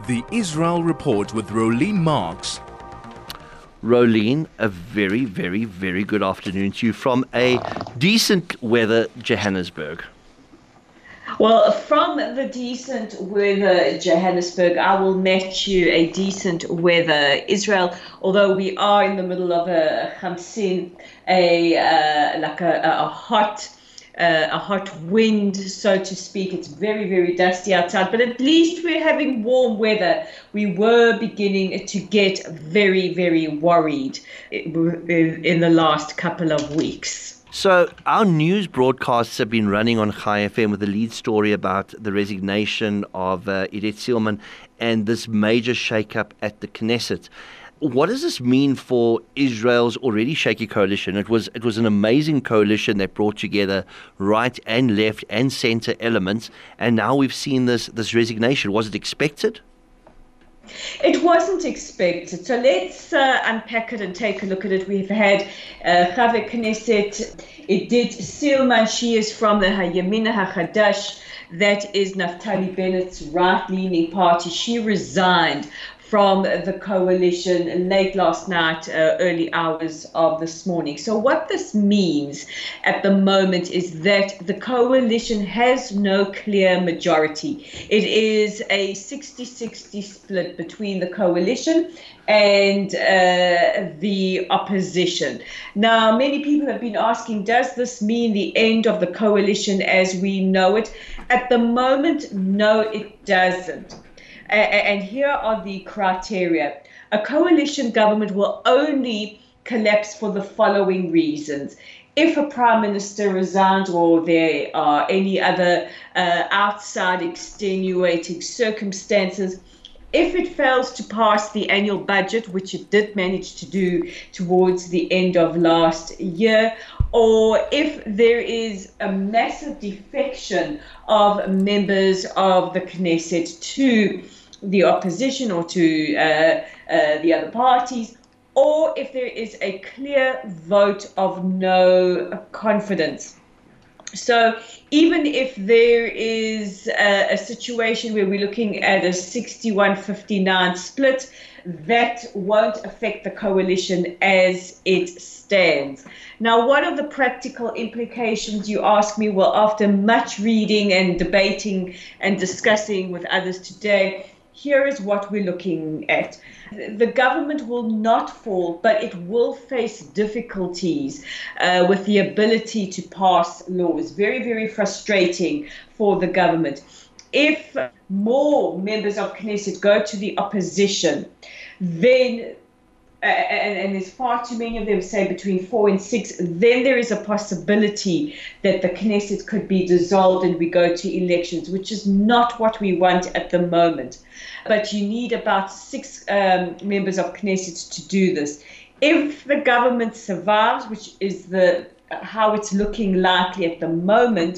The Israel Report with Rolene Marks. Rolene, a very, very, very good afternoon to you from a decent weather Johannesburg. Well, from the decent weather Johannesburg, I will match you a decent weather Israel. Although we are in the middle of a Hamsin, a hot wind, so to speak. It's very, very dusty outside, but at least we're having warm weather. We were beginning to get very, very worried in the last couple of weeks. So our news broadcasts have been running on Chai FM with a lead story about the resignation of Idit Seelman and this major shake-up at the Knesset. What does this mean for Israel's already shaky coalition? It was an amazing coalition that brought together right and left and center elements, and now we've seen this resignation. Was it expected? It wasn't expected. So let's unpack it and take a look at it. We've had Chave Knesset, Idit Seelman. She is from the Hayamina HaChadash. That is Naftali Bennett's right-leaning party. She resigned from the coalition late last night, early hours of this morning. So what this means at the moment is that the coalition has no clear majority. It is a 60-60 split between the coalition and the opposition. Now, many people have been asking, does this mean the end of the coalition as we know it? At the moment, no, it doesn't. And here are the criteria. A coalition government will only collapse for the following reasons. If a prime minister resigns or there are any other outside extenuating circumstances, if it fails to pass the annual budget, which it did manage to do towards the end of last year, or if there is a massive defection of members of the Knesset to the opposition or to the other parties, or if there is a clear vote of no confidence. So even if there is a situation where we're looking at a 61-59 split, that won't affect the coalition as it stands. Now, what are the practical implications, you ask me? Well, after much reading and debating and discussing with others today, here is what we're looking at. The government will not fall, but it will face difficulties with the ability to pass laws. Very, very frustrating for the government. If more members of Knesset go to the opposition, then and there's far too many of them, say between 4 and 6, then there is a possibility that the Knesset could be dissolved and we go to elections, which is not what we want at the moment. But you need about 6 members of Knesset to do this. If the government survives, which is how it's looking likely at the moment,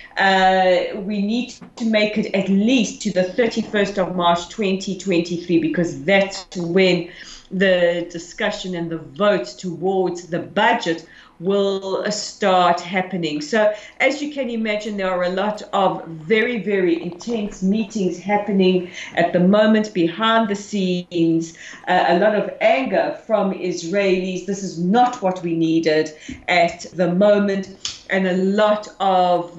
we need to make it at least to the 31st of March 2023, because that's when the discussion and the vote towards the budget will start happening. So as you can imagine, there are a lot of very, very intense meetings happening at the moment behind the scenes, a lot of anger from Israelis. This is not what we needed at the moment, and a lot of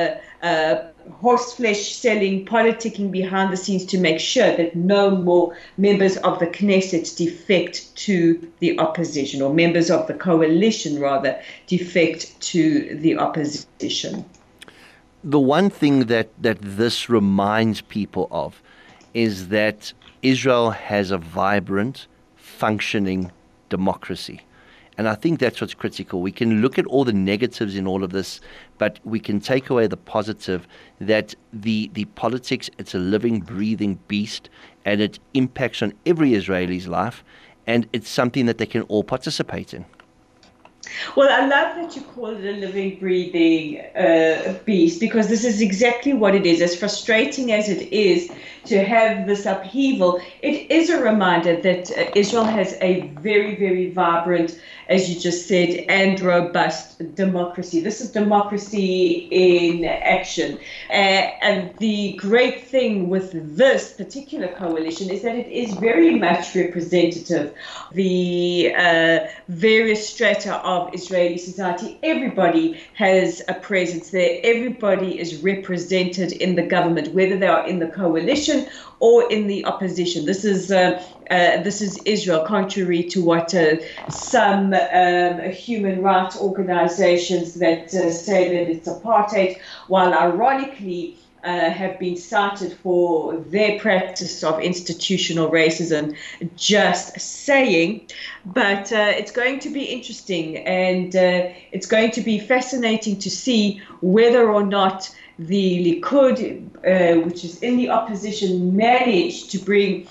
horseflesh selling, politicking behind the scenes to make sure that no more members of the Knesset defect to the opposition, or members of the coalition, rather, defect to the opposition. The one thing that this reminds people of is that Israel has a vibrant, functioning democracy. And I think that's what's critical. We can look at all the negatives in all of this, but we can take away the positive, that the politics, it's a living, breathing beast, and it impacts on every Israeli's life, and it's something that they can all participate in. Well, I love that you call it a living, breathing beast, because this is exactly what it is. As frustrating as it is to have this upheaval, it is a reminder that Israel has a very, very vibrant, as you just said, and robust democracy. This is democracy in action. And the great thing with this particular coalition is that it is very much representative. The various strata of Israeli society, everybody has a presence there. Everybody is represented in the government, whether they are in the coalition or in the opposition. This is Israel, contrary to what some human rights organizations that say that it's apartheid, while ironically have been cited for their practice of institutional racism, just saying. But it's going to be interesting, and it's going to be fascinating to see whether or not the Likud, which is in the opposition, managed to bring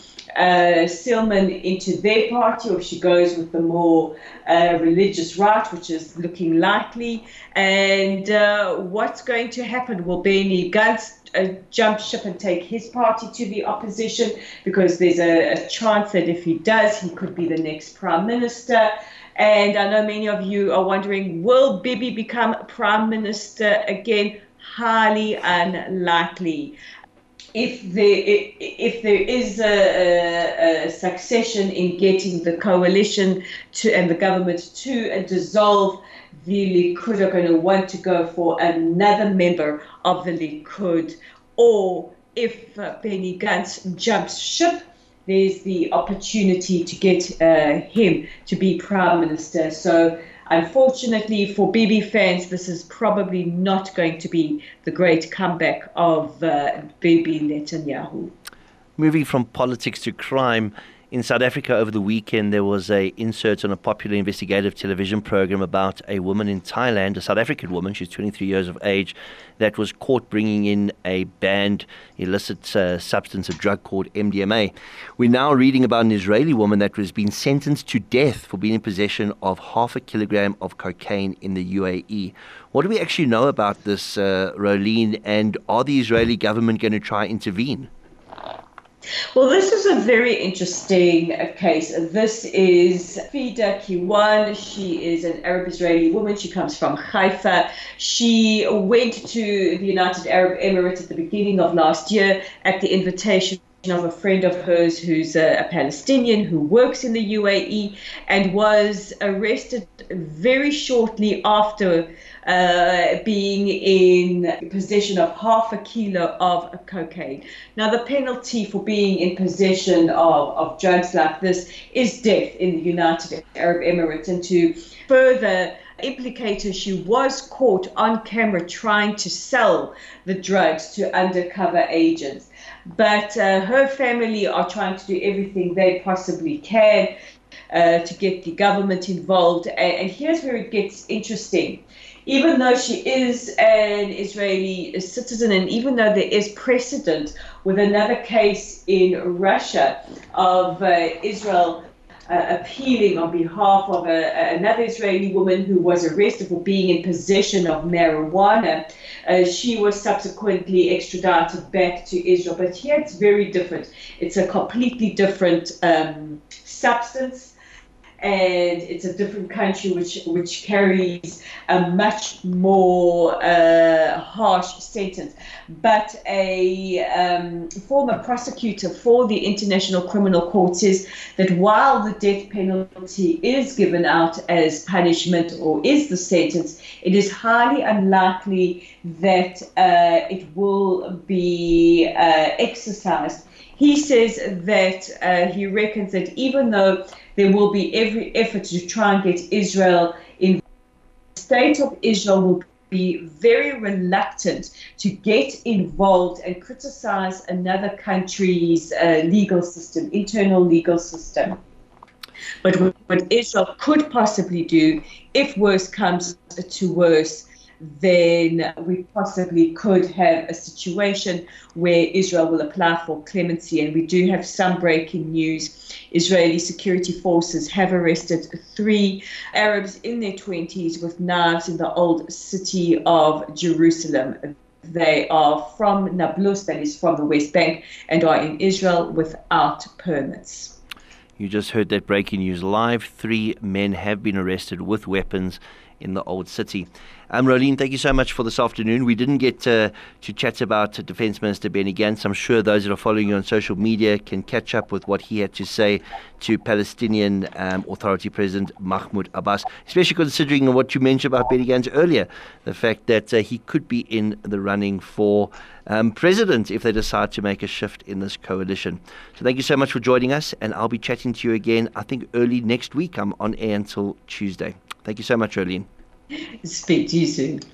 Silman into their party, or she goes with the more religious right, which is looking likely. And what's going to happen? Will Benny Gantz jump ship and take his party to the opposition? Because there's a chance that if he does, he could be the next prime minister. And I know many of you are wondering, will Bibi become prime minister again? Highly unlikely. If there is a succession in getting the coalition and the government to dissolve, the Likud are going to want to go for another member of the Likud. Or if Benny Gantz jumps ship, there's the opportunity to get him to be prime minister. So unfortunately for Bibi fans, this is probably not going to be the great comeback of Bibi Netanyahu. Moving from politics to crime, in South Africa over the weekend there was an insert on a popular investigative television program about a woman in Thailand, a South African woman, she's 23 years of age, that was caught bringing in a banned illicit substance, a drug called MDMA. We're now reading about an Israeli woman that was being sentenced to death for being in possession of 0.5 kilogram of cocaine in the UAE. What do we actually know about this, Rolene, and are the Israeli government going to try and intervene? Well, this is a very interesting case. This is Fida Kiwan. She is an Arab Israeli woman. She comes from Haifa. She went to the United Arab Emirates at the beginning of last year at the invitation of a friend of hers who's a Palestinian who works in the UAE, and was arrested very shortly after being in possession of 0.5 kilo of cocaine. Now, the penalty for being in possession of drugs like this is death in the United Arab Emirates. And to further implicate her, she was caught on camera trying to sell the drugs to undercover agents. But her family are trying to do everything they possibly can to get the government involved. And here's where it gets interesting. Even though she is an Israeli citizen, and even though there is precedent with another case in Russia of Israel appealing on behalf of another Israeli woman who was arrested for being in possession of marijuana, she was subsequently extradited back to Israel. But here it's very different. It's a completely different substance. And it's a different country which carries a much more harsh sentence. But a former prosecutor for the International Criminal Court says that while the death penalty is given out as punishment or is the sentence, it is highly unlikely that it will be exercised. He says that he reckons that even though there will be every effort to try and get Israel in, the state of Israel will be very reluctant to get involved and criticize another country's legal system, internal legal system. But what Israel could possibly do, if worse comes to worse, then we possibly could have a situation where Israel will apply for clemency. And we do have some breaking news. Israeli security forces have arrested 3 Arabs in their 20s with knives in the old city of Jerusalem. They are from Nablus, that is from the West Bank, and are in Israel without permits. You just heard that breaking news live. 3 men have been arrested with weapons in the old city. Roelien, thank you so much for this afternoon. We didn't get to chat about Defence Minister Benny Gantz. I'm sure those that are following you on social media can catch up with what he had to say to Palestinian Authority President Mahmoud Abbas, especially considering what you mentioned about Benny Gantz earlier, the fact that he could be in the running for president if they decide to make a shift in this coalition. So thank you so much for joining us, and I'll be chatting to you again, I think, early next week. I'm on air until Tuesday. Thank you so much, Roelien. Speak to you soon.